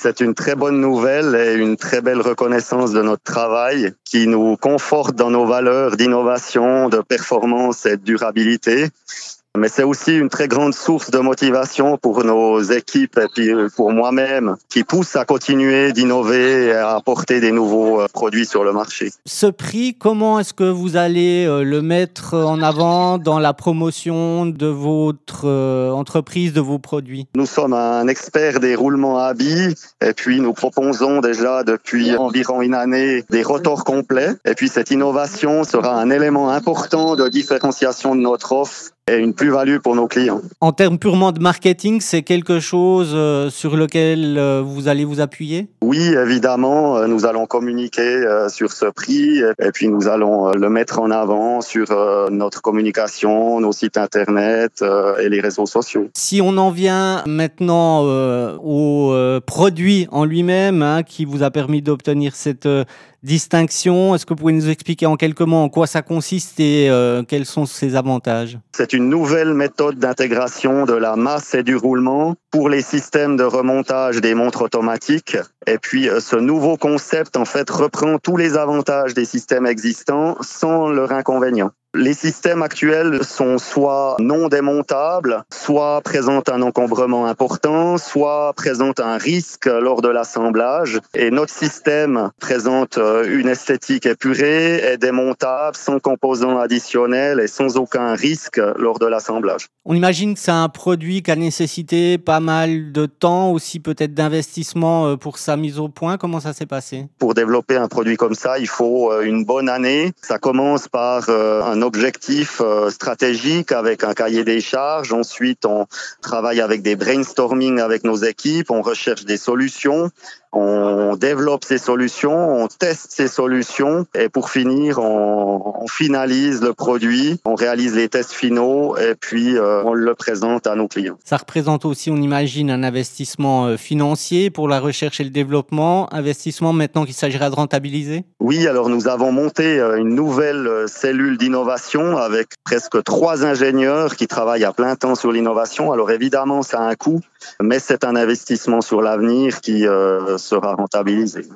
C'est une très bonne nouvelle et une très belle reconnaissance de notre travail qui nous conforte dans nos valeurs d'innovation, de performance et de durabilité. Mais c'est aussi une très grande source de motivation pour nos équipes et puis pour moi-même qui pousse à continuer d'innover et à apporter des nouveaux produits sur le marché. Ce prix, comment est-ce que vous allez le mettre en avant dans la promotion de votre entreprise, de vos produits? Nous sommes un expert des roulements à billes et puis nous proposons déjà depuis environ une année des rotors complets. Et puis cette innovation sera un élément important de différenciation de notre offre et une plus-value pour nos clients. En termes purement de marketing, c'est quelque chose sur lequel vous allez vous appuyer? Oui, évidemment, nous allons communiquer sur ce prix et puis nous allons le mettre en avant sur notre communication, nos sites internet et les réseaux sociaux. Si on en vient maintenant au produit en lui-même, qui vous a permis d'obtenir cette distinction, est-ce que vous pouvez nous expliquer en quelques mots en quoi ça consiste et quels sont ses avantages? C'est une nouvelle méthode d'intégration de la masse et du roulement pour les systèmes de remontage des montres automatiques. Et puis, ce nouveau concept, en fait, reprend tous les avantages des systèmes existants sans leur inconvénient. Les systèmes actuels sont soit non démontables, soit présentent un encombrement important, soit présentent un risque lors de l'assemblage. Et notre système présente une esthétique épurée, est démontable, sans composants additionnels et sans aucun risque lors de l'assemblage. On imagine que c'est un produit qui a nécessité pas mal de temps, aussi peut-être d'investissement pour sa mise au point. Comment ça s'est passé? Pour développer un produit comme ça, il faut une bonne année. Ça commence par un objectif stratégique avec un cahier des charges. Ensuite, on travaille avec des brainstorming avec nos équipes. On recherche des solutions. On développe ces solutions, on teste ces solutions et pour finir, on finalise le produit, on réalise les tests finaux et puis on le présente à nos clients. Ça représente aussi, on imagine, un investissement financier pour la recherche et le développement, investissement maintenant qu'il s'agira de rentabiliser? Oui, alors nous avons monté une nouvelle cellule d'innovation avec presque 3 ingénieurs qui travaillent à plein temps sur l'innovation. Alors évidemment, ça a un coût, mais c'est un investissement sur l'avenir qui sera rentabilisé.